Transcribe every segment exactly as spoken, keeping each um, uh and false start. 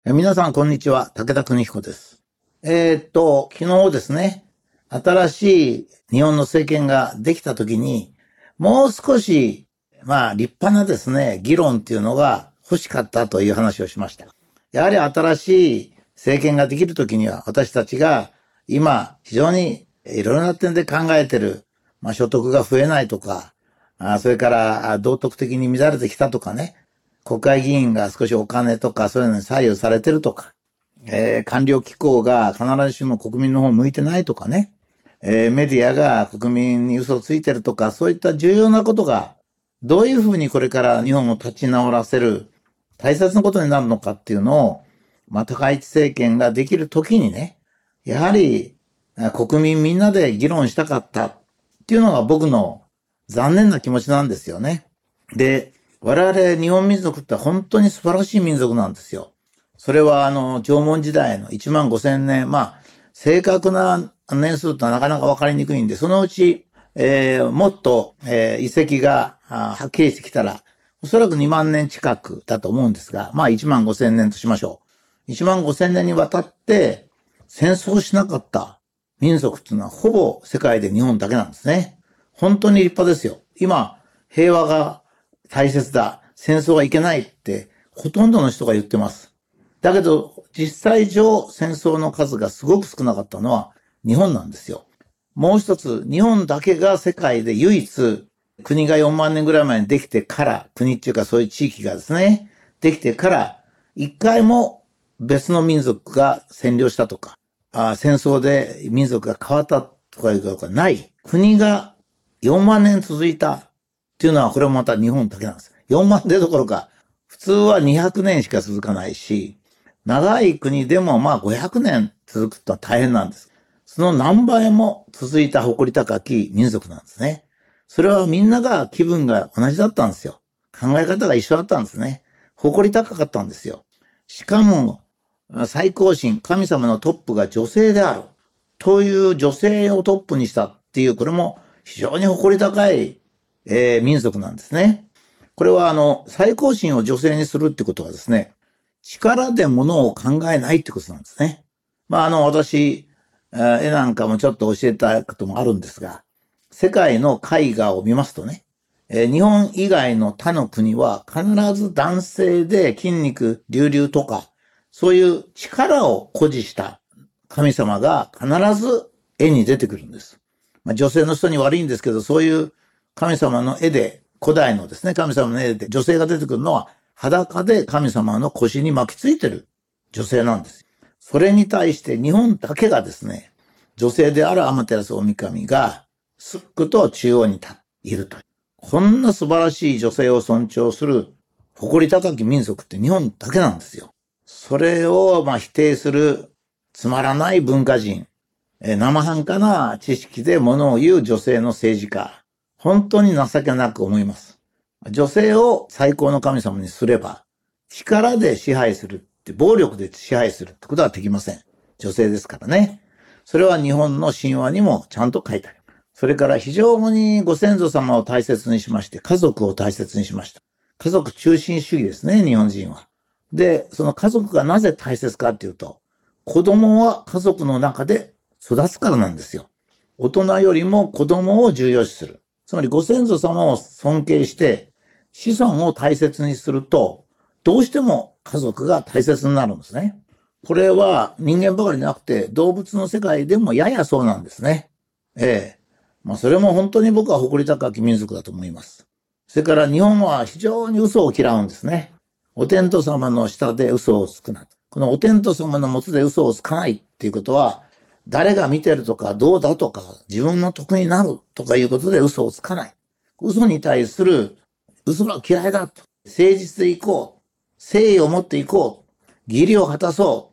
皆さん、こんにちは。武田邦彦です。えーっと、昨日ですね、新しい日本の政権ができたときに、もう少し、まあ、立派なですね、議論っていうのが欲しかったという話をしました。やはり新しい政権ができるときには、私たちが今、非常にいろいろな点で考えてる、まあ、所得が増えないとか、あそれから道徳的に乱れてきたとかね、国会議員が少しお金とかそういうのに左右されてるとか、えー、官僚機構が必ずしも国民の方向いてないとかね、えー、メディアが国民に嘘をついてるとか、そういった重要なことが、どういうふうにこれから日本を立ち直らせる大切なことになるのかっていうのを、まあ、高市政権ができるときにね、やはり国民みんなで議論したかったっていうのが僕の残念な気持ちなんですよね。で、我々日本民族って本当に素晴らしい民族なんですよ。それはあの縄文時代のいちまんごせんねん、まあ正確な年数とはなかなか分かりにくいんで、そのうち、えー、もっと、えー、遺跡がはっきりしてきたら、おそらくにまんねん近くだと思うんですが、まあいちまんごせんねんとしましょう。いちまんごせんねんにわたって戦争しなかった民族っていうのはほぼ世界で日本だけなんですね。本当に立派ですよ。今、平和が大切だ。戦争はいけないってほとんどの人が言ってます。だけど実際上戦争の数がすごく少なかったのは日本なんですよ。もう一つ、日本だけが世界で唯一国がよんまんねんぐらい前にできてから、国っていうかそういう地域がですね、できてから一回も別の民族が占領したとか、あ戦争で民族が変わったとかいうことがない。国がよんまんねん続いたっていうのはこれもまた日本だけなんです。よんまんねんどころか、普通はにひゃくねんしか続かないし、長い国でもまあごひゃくねん続くってのは大変なんです。その何倍も続いた誇り高き民族なんですね。それはみんなが気分が同じだったんですよ。考え方が一緒だったんですね。誇り高かったんですよ。しかも、最高神、神様のトップが女性である。という女性をトップにしたっていう、これも非常に誇り高いえー、民族なんですね。これはあの、最高神を女性にするってことはですね、力で物を考えないってことなんですね。まああの、私、絵なんかもちょっと教えたこともあるんですが、世界の絵画を見ますとね、えー、日本以外の他の国は必ず男性で筋肉隆々とか、そういう力を誇示した神様が必ず絵に出てくるんです。まあ、女性の人に悪いんですけど、そういう神様の絵で、古代のですね、神様の絵で女性が出てくるのは裸で神様の腰に巻きついてる女性なんです。それに対して日本だけがですね、女性である天照大神がすっくと中央に立っていると。こんな素晴らしい女性を尊重する誇り高き民族って日本だけなんですよ。それをまあ否定するつまらない文化人、生半可な知識で物を言う女性の政治家、本当に情けなく思います。女性を最高の神様にすれば、力で支配するって、暴力で支配するってことはできません。女性ですからね。それは日本の神話にもちゃんと書いてある。それから非常にご先祖様を大切にしまして、家族を大切にしました。家族中心主義ですね、日本人は。で、その家族がなぜ大切かっていうと、子供は家族の中で育つからなんですよ。大人よりも子供を重要視する。つまりご先祖様を尊敬して子孫を大切にすると、どうしても家族が大切になるんですね。これは人間ばかりなくて動物の世界でもややそうなんですね。ええ。まあそれも本当に僕は誇り高き民族だと思います。それから日本は非常に嘘を嫌うんですね。お天道様の下で嘘をつくな。このお天道様の下で嘘をつかないっていうことは、誰が見てるとかどうだとか自分の得になるとかいうことで嘘をつかない。嘘に対する嘘は嫌いだと。誠実でいこう。誠意を持っていこう。義理を果たそう。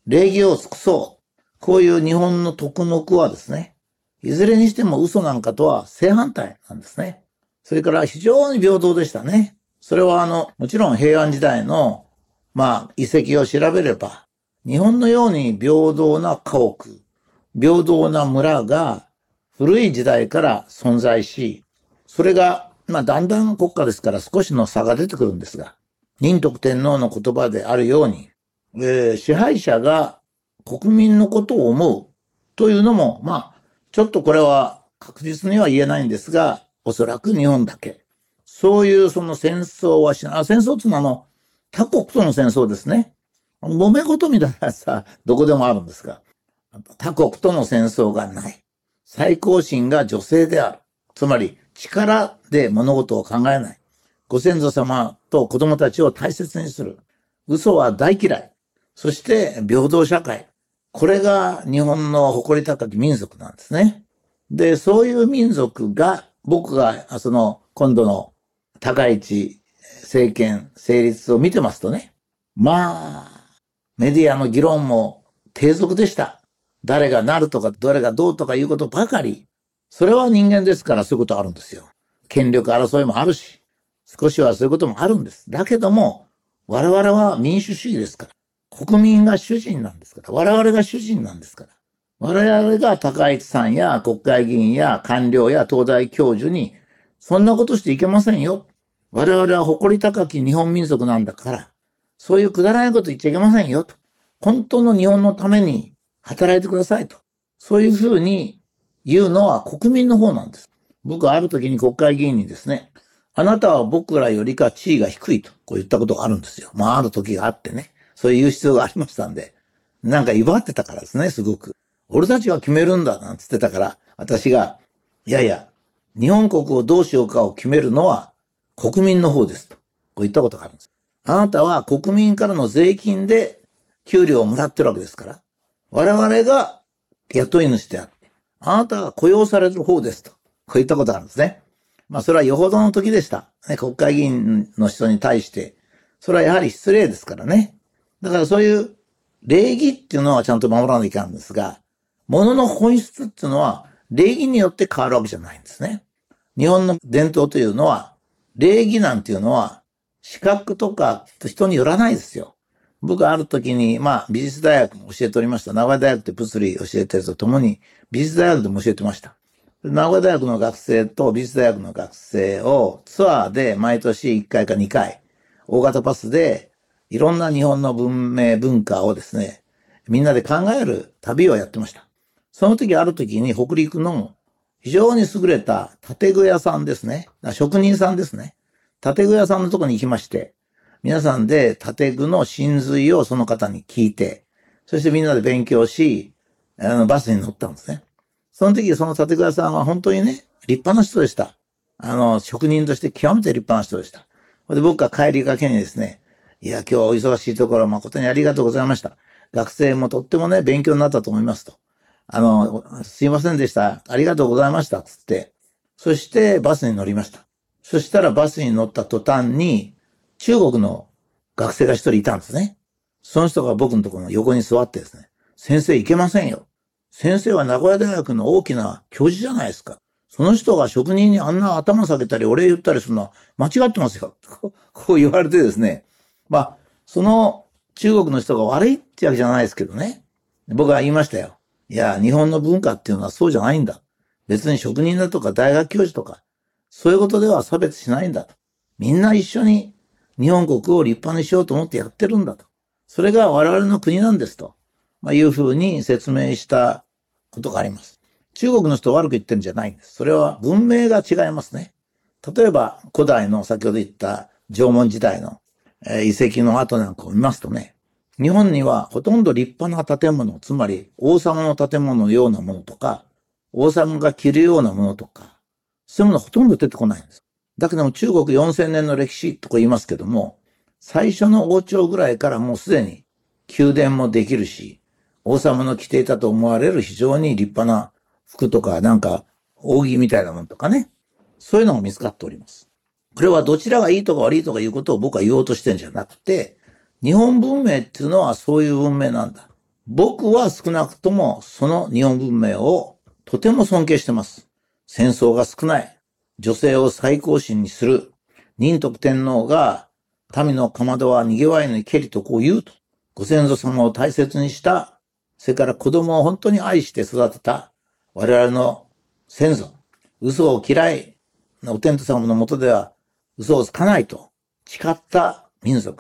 礼儀を尽くそう。こういう日本の徳目はですね、いずれにしても嘘なんかとは正反対なんですね。それから非常に平等でしたね。それはあの、もちろん平安時代の、まあ、遺跡を調べれば、日本のように平等な家屋、平等な村が古い時代から存在し、それが、まあ、だんだん国家ですから少しの差が出てくるんですが、仁徳天皇の言葉であるように、 えー支配者が国民のことを思うというのも、まあ、ちょっとこれは確実には言えないんですが、おそらく日本だけ。そういうその戦争はしない。あ、戦争っていうのはあの、他国との戦争ですね。揉め事みたいなさ、どこでもあるんですが、他国との戦争がない。最高神が女性である。つまり、力で物事を考えない。ご先祖様と子供たちを大切にする。嘘は大嫌い。そして、平等社会。これが日本の誇り高き民族なんですね。で、そういう民族が、僕が、その、今度の高市政権成立を見てますとね、まあ、メディアの議論も低俗でした。誰がなるとか、誰がどうとかいうことばかり。それは人間ですからそういうことあるんですよ。権力争いもあるし、少しはそういうこともあるんです。だけども、我々は民主主義ですから。国民が主人なんですから。我々が主人なんですから。我々が高市さんや国会議員や官僚や東大教授に、そんなことしていけませんよ。我々は誇り高き日本民族なんだから、そういうくだらないこと言っちゃいけませんよと。本当の日本のために働いてくださいと。そういうふうに言うのは国民の方なんです。僕はある時に国会議員にですね、あなたは僕らよりか地位が低いとこう言ったことがあるんですよ。まあある時があってね。そういう必要がありましたんで。なんか威張ってたからですね、すごく。俺たちが決めるんだなんつってたから、私が、いやいや、日本国をどうしようかを決めるのは国民の方ですと。こう言ったことがあるんです。あなたは国民からの税金で給料をもらってるわけですから。我々が雇い主であって、あなたが雇用される方ですと。こう言ったことがあるんですね。まあそれはよほどの時でした。ね、国会議員の人に対して。それはやはり失礼ですからね。だからそういう礼儀っていうのはちゃんと守らなきゃいけないんですが、物の本質っていうのは礼儀によって変わるわけじゃないんですね。日本の伝統というのは、礼儀なんていうのは資格とか人によらないですよ。僕ある時に、まあ美術大学も教えておりました。名古屋大学で物理教えてるとともに美術大学でも教えてました。名古屋大学の学生と美術大学の学生をツアーで毎年いっかいかにかい、大型パスでいろんな日本の文明文化をですね、みんなで考える旅をやってました。その時ある時に北陸の非常に優れた建具屋さんですね。職人さんですね。建具屋さんのところに行きまして、皆さんで建具の真髄をその方に聞いて、そしてみんなで勉強し、あのバスに乗ったんですね。その時その建具屋さんは本当にね、立派な人でした。あの、職人として極めて立派な人でした。で、僕が帰りがけにですね、いや、今日お忙しいところ誠にありがとうございました。学生もとってもね、勉強になったと思いますと。あの、すいませんでした。ありがとうございました。つって。そしてバスに乗りました。そしたらバスに乗った途端に、中国の学生が一人いたんですね。その人が僕のところの横に座ってですね、先生行けませんよ。先生は名古屋大学の大きな教授じゃないですか。その人が職人にあんな頭下げたりお礼言ったりするのは間違ってますよ。こう言われてですね。まあ、その中国の人が悪いってわけじゃないですけどね。僕は言いましたよ。いや、日本の文化っていうのはそうじゃないんだ。別に職人だとか大学教授とか、そういうことでは差別しないんだと。みんな一緒に日本国を立派にしようと思ってやってるんだと。それが我々の国なんですと。まあ、いうふうに説明したことがあります。中国の人を悪く言ってるんじゃないんです。それは文明が違いますね。例えば古代の先ほど言った縄文時代の遺跡の跡なんかを見ますとね、日本にはほとんど立派な建物、つまり王様の建物のようなものとか、王様が着るようなものとか、そういうものほとんど出てこないんです。だけども中国よんせんねんの歴史とか言いますけども、最初の王朝ぐらいからもうすでに宮殿もできるし、王様の着ていたと思われる非常に立派な服とか、なんか扇みたいなものとかね、そういうのが見つかっております。これはどちらがいいとか悪いとかいうことを僕は言おうとしてるんじゃなくて、日本文明っていうのはそういう文明なんだ。僕は少なくともその日本文明をとても尊敬してます。戦争が少ない。女性を最高神にする。仁徳天皇が民のかまどは賑わいにけりとこう言うと。ご先祖様を大切にした。それから子供を本当に愛して育てた。我々の先祖。嘘を嫌い。お天道様のもとでは嘘をつかないと誓った民族。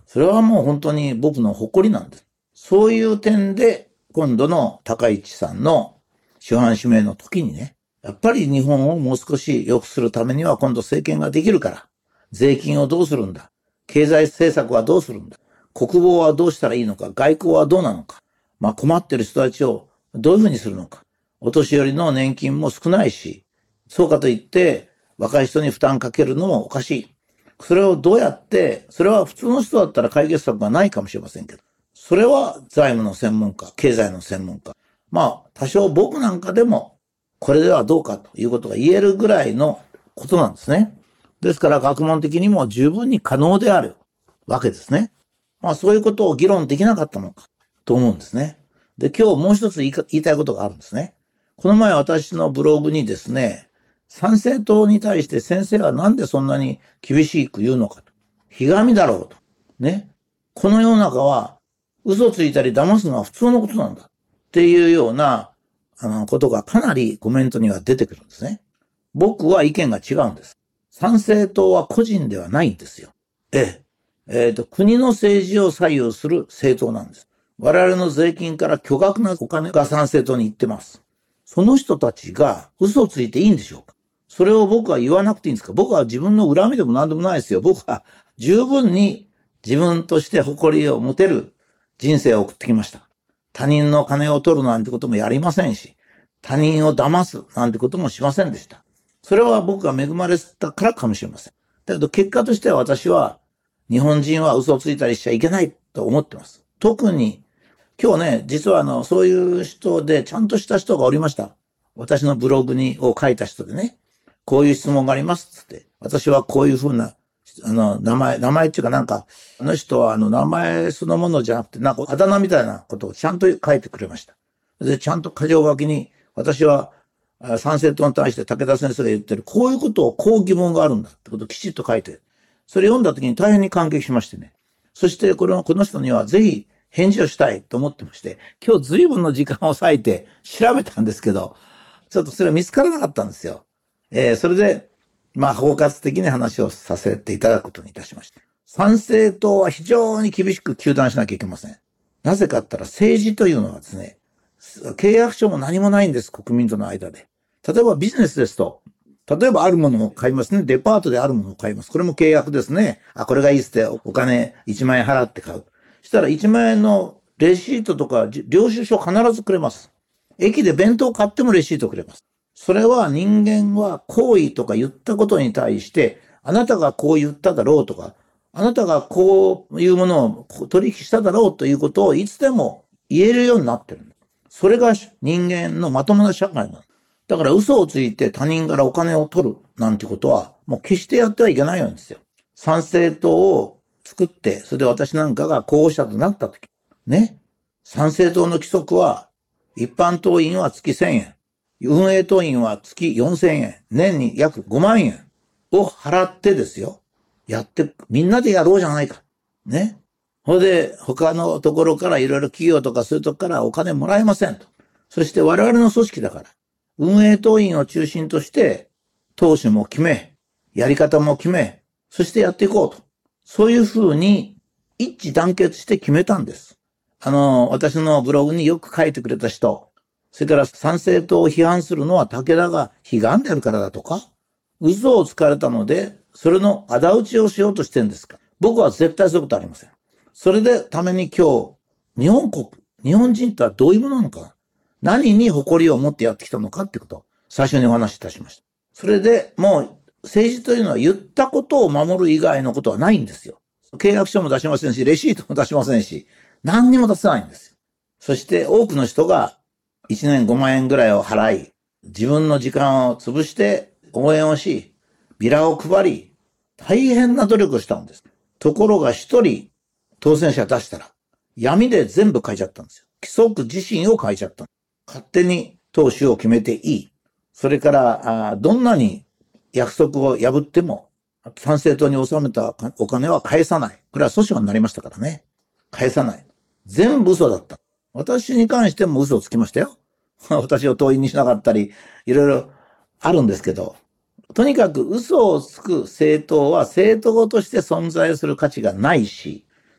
それはもう本当に僕の誇りなんです。そういう点で、今度の高市さんの首班指名の時にね、やっぱり日本をもう少し良くするためには今度政権ができるから、税金をどうするんだ、経済政策はどうするんだ、国防はどうしたらいいのか、外交はどうなのか、まあ困ってる人たちをどういうふうにするのか、お年寄りの年金も少ないし、そうかといって若い人に負担かけるのもおかしい。それをどうやって、それは普通の人だったら解決策がないかもしれませんけど、それは財務の専門家、経済の専門家。まあ、多少僕なんかでも、これではどうかということが言えるぐらいのことなんですね。ですから学問的にも十分に可能であるわけですね。まあそういうことを議論できなかったのかと思うんですね。で、今日もう一つ言い言いたいことがあるんですね。この前私のブログにですね、参政党に対して先生はなんでそんなに厳しく言うのかと。ひがみだろうと。ね。この世の中は嘘ついたり騙すのは普通のことなんだ。っていうようなあのことがかなりコメントには出てくるんですね。僕は意見が違うんです。参政党は個人ではないんですよ。ええ。えっと、国の政治を左右する政党なんです。我々の税金から巨額なお金が参政党に行ってます。その人たちが嘘をついていいんでしょうか？それを僕は言わなくていいんですか？僕は自分の恨みでも何でもないですよ。僕は十分に自分として誇りを持てる人生を送ってきました。他人の金を取るなんてこともやりませんし、他人を騙すなんてこともしませんでした。それは僕が恵まれたからかもしれません。だけど結果としては私は日本人は嘘をついたりしちゃいけないと思ってます。特に今日ね、実はあの、そういう人でちゃんとした人がおりました。私のブログにを書いた人でね、こういう質問がありますって。私はこういうふうな、あの、名前、名前っていうかなんか、あの人はあの、名前そのものじゃなくて、なんかあだ名みたいなことをちゃんと書いてくれました。で、ちゃんと箇条書きに、私は参政党に対して武田先生が言ってる、こういうことをこう疑問があるんだってことをきちっと書いて、それ読んだ時に大変に感激しましてね。そしてこの、この人にはぜひ返事をしたいと思ってまして、今日随分の時間を割いて調べたんですけど、ちょっとそれは見つからなかったんですよ。えー、それで、まあ、包括的に話をさせていただくことにいたしました。参政党は非常に厳しく糾弾しなきゃいけません。なぜかって言ったら政治というのはですね、契約書も何もないんです、国民との間で。例えばビジネスですと、例えばあるものを買いますね。デパートであるものを買います。これも契約ですね。あ、これがいいっすってお金いちまん円払って買う。したらいちまん円のレシートとか領収書必ずくれます。駅で弁当買ってもレシートくれます。それは人間は行為とか言ったことに対して、あなたがこう言っただろうとか、あなたがこういうものを取引しただろうということをいつでも言えるようになってる。それが人間のまともな社会なの。だから嘘をついて他人からお金を取るなんてことはもう決してやってはいけないんですよ。参政党を作って、それで私なんかが候補者となったとき、ね。参政党の規則は、一般党員は月せんえん、運営党員は月よんせんえん、年に約ごまんえんを払ってですよ。やって、みんなでやろうじゃないか。ね。それで、他のところからいろいろ企業とかそういうとこからお金もらえませんと。そして我々の組織だから、運営党員を中心として、党首も決め、やり方も決め、そしてやっていこうと。そういうふうに一致団結して決めたんです。あの、私のブログによく書いてくれた人、それから参政党を批判するのは武田が悲願であるからだとか、嘘をつかれたので、それの仇討ちをしようとしてるんですか。僕は絶対そういうことありません。それでために今日、日本国、日本人とはどういうものなのか、何に誇りを持ってやってきたのかってことを最初にお話しいたしました。それでもう政治というのは言ったことを守る以外のことはないんですよ。契約書も出しませんし、レシートも出しませんし、何にも出せないんですよ。そして多くの人がいちねんごまんえんぐらいを払い、自分の時間を潰して応援をし、ビラを配り、大変な努力をしたんです。ところが一人当選者出したら、闇で全部変えちゃったんですよ。規則自身を変えちゃった。勝手に党首を決めていい。それから、どんなに約束を破っても、参政党に納めたお金は返さない。これは訴訟になりましたからね。返さない。全部嘘だった。私に関しても嘘をつきましたよ。私を党員にしなかったり、いろいろあるんですけど、とにかく嘘をつく政党は政党として存在する価値がないし、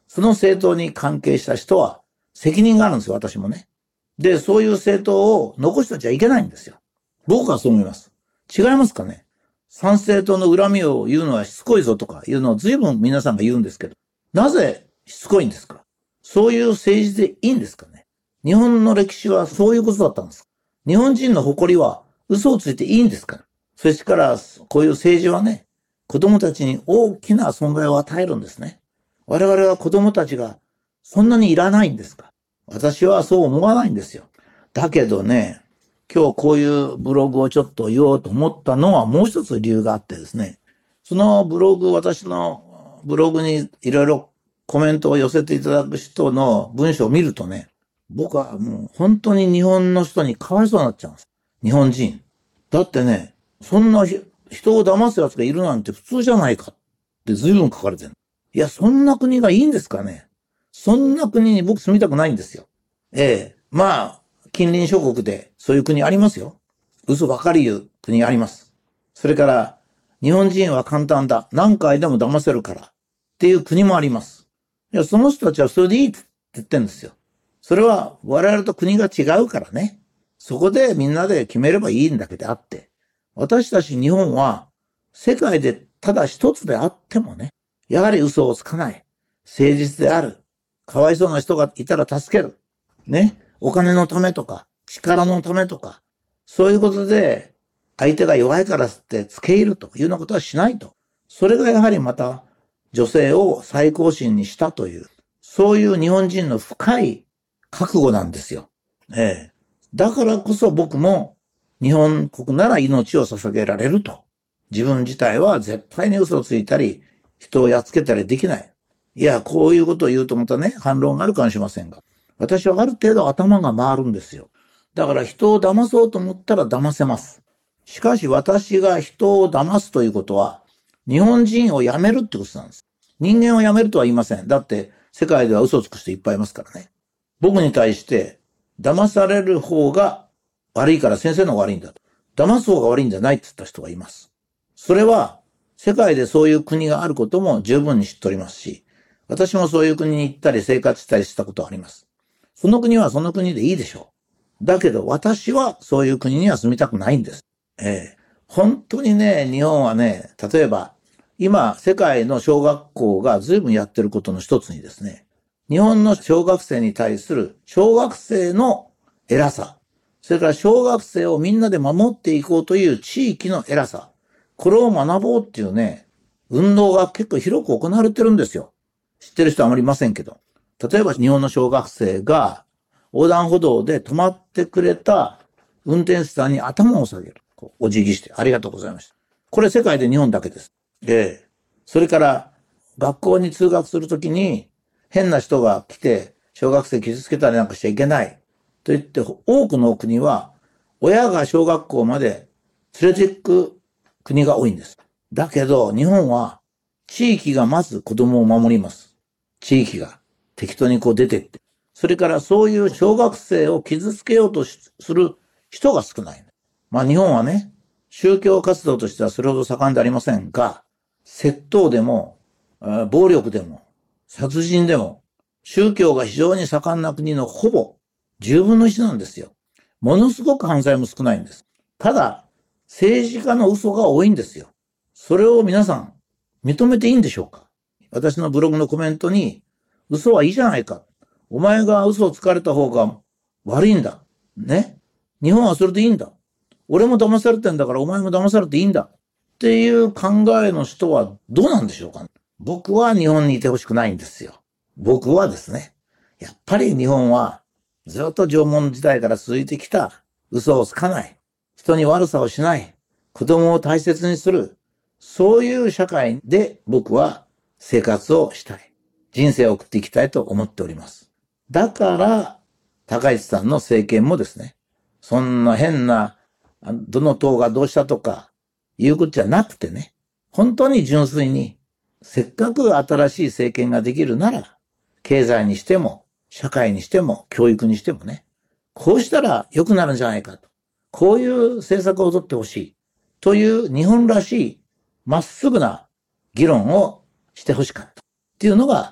その政党に関係した人は責任があるんですよ、私もね。で、そういう政党を残してちゃいけないんですよ。僕はそう思います。違いますかね。参政党の恨みを言うのはしつこいぞとかいうのを随分皆さんが言うんですけど、なぜしつこいんですか？そういう政治でいいんですかね。日本の歴史はそういうことだったんです。日本人の誇りは嘘をついていいんですか？それから、こういう政治はね、子供たちに大きな損害を与えるんですね。我々は子供たちがそんなにいらないんですか？私はそう思わないんですよ。だけどね、今日こういうブログをちょっと言おうと思ったのはもう一つ理由があってですね、そのブログ、私のブログにいろいろコメントを寄せていただく人の文章を見るとね、僕はもう本当に日本の人にかわいそうになっちゃうんです。日本人。だってね、そんな人を騙す奴がいるなんて普通じゃないかって随分書かれてる。いや、そんな国がいいんですかね。そんな国に僕住みたくないんですよ。ええ。まあ、近隣諸国でそういう国ありますよ。嘘ばかり言う国あります。それから、日本人は簡単だ。何回でも騙せるから。っていう国もあります。いや、その人たちはそれでいいって言ってるんですよ。それは我々と国が違うからね。そこでみんなで決めればいいんだけであって。私たち日本は世界でただ一つであってもね、やはり嘘をつかない。誠実である。かわいそうな人がいたら助ける。ね。お金のためとか、力のためとか、そういうことで相手が弱いからって付け入るというようなことはしないと。それがやはりまた女性を最高神にしたという、そういう日本人の深い覚悟なんですよ。ええ。だからこそ僕も日本国なら命を捧げられると。自分自体は絶対に嘘をついたり、人をやっつけたりできない。いや、こういうことを言うとまたね、反論があるかもしれませんが。私はある程度頭が回るんですよ。だから人を騙そうと思ったら騙せます。しかし私が人を騙すということは、日本人を辞めるってことなんです。人間を辞めるとは言いません。だって世界では嘘をつく人いっぱいいますからね。僕に対して騙される方が悪いから先生の方が悪いんだと。騙す方が悪いんじゃないって言った人がいます。それは世界でそういう国があることも十分に知っておりますし、私もそういう国に行ったり生活したりしたことはあります。その国はその国でいいでしょう。だけど私はそういう国には住みたくないんです。ええ。本当にね、日本はね、例えば今世界の小学校が随分やってることの一つにですね、日本の小学生に対する小学生の偉さ、それから小学生をみんなで守っていこうという地域の偉さ、これを学ぼうっていうね、運動が結構広く行われてるんですよ。知ってる人はあまりいませんけど。例えば日本の小学生が横断歩道で止まってくれた運転手さんに頭を下げる。お辞儀してありがとうございました。これ世界で日本だけです。で、それから学校に通学するときに変な人が来て小学生傷つけたりなんかしちゃいけないと言って多くの国は親が小学校まで連れて行く国が多いんです。だけど日本は地域がまず子供を守ります。地域が適当にこう出てって。それからそういう小学生を傷つけようとする人が少ない。まあ日本はね、宗教活動としてはそれほど盛んでありませんが、窃盗でも、暴力でも、殺人でも、宗教が非常に盛んな国のほぼじゅうぶんのいちなんですよ。ものすごく犯罪も少ないんです。ただ、政治家の嘘が多いんですよ。それを皆さん認めていいんでしょうか？私のブログのコメントに、嘘はいいじゃないか。お前が嘘をつかれた方が悪いんだ。ね。日本はそれでいいんだ。俺も騙されてんだからお前も騙されていいんだ。っていう考えの人はどうなんでしょうか？僕は日本にいてほしくないんですよ。僕はですね。やっぱり日本はずっと縄文時代から続いてきた嘘をつかない。人に悪さをしない。子供を大切にする。そういう社会で僕は生活をしたい。人生を送っていきたいと思っております。だから、高市さんの政権もですね、そんな変な、どの党がどうしたとか、いうことじゃなくてね、本当に純粋に、せっかく新しい政権ができるなら、経済にしても、社会にしても、教育にしてもね、こうしたら良くなるんじゃないかと。こういう政策を取ってほしい。という日本らしい、まっすぐな議論をしてほしかった。っていうのが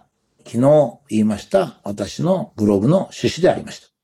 昨日言いました私のブログの趣旨でありました。